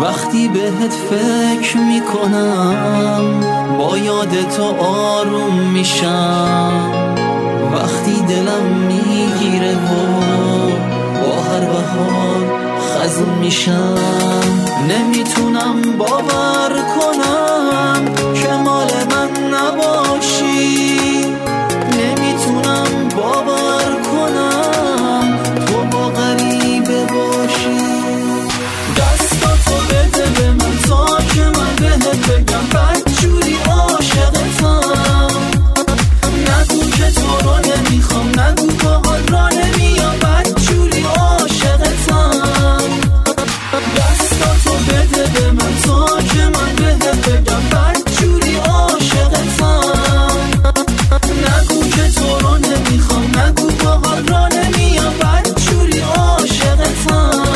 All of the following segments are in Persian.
وقتی بهت فکر میکنم با یاد تو آروم میشم، وقتی دلم میگیره و با هر بهار خزون میشم. نمیتونم باور کنم که مال من نباشی، نمیتونم باور کنم تو با غریبه باشی. دستاتو بده به من تا که من بهت بگم بدجوری عاشقتم. نگو که تو رو نمیخوام، نگو باهات را نمیام، بدجوری عاشقتم. دستاتو بده به من تا که من بهت بگم بدجوری عاشقتم. نگو که تو رو نمیخوام، نگو باهات را نمیام، بدجوری عاشقتم.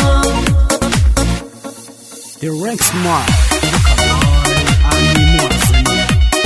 The Rex Mark Ani Muazani.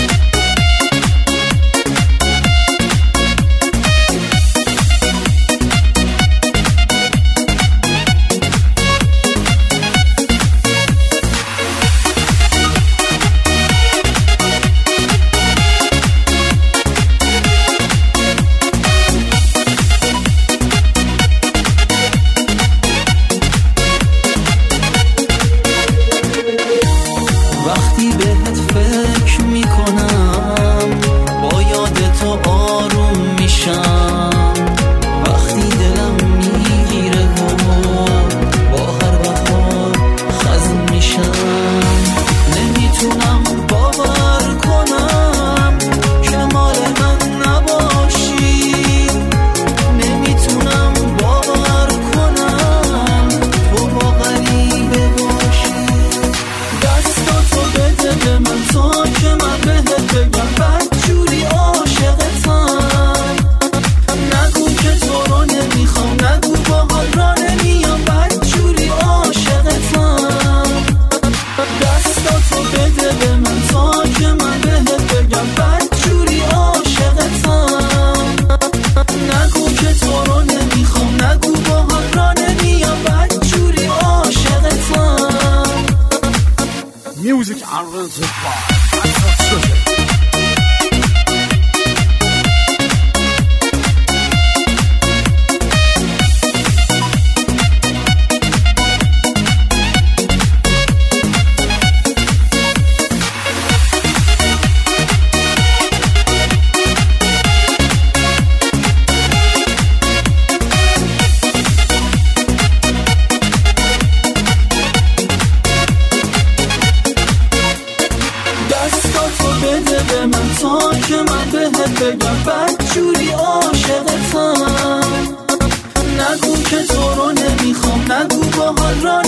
وقتی بهت فکر میکنم با یاد تو آروم میشم، وقتی دلم میگیره و با هر بهار خزون میشم. نمیتونم باور کنم که مال من نباشی، نمیتونم باور کنم تو با غریبه باشی. دستاتو بده به من تا که من بهت بگم بدجوری عاشقتم. نگو که تو رو نمیخوام، نگو باهات را نمیام، بدجوری عاشقتم. دستاتو بده به من تا که من بهت بگم بدجوری عاشقتم. نگو که تو رو نمیخوام، نگو باهات را نمیام، بدجوری عاشقتم. Music arranged by Asaf Sugar. دستاتو بده به من تا که من بهت بگم بدجوری عاشقتم. نگو که تو رو نمیخوام، نگو باهات را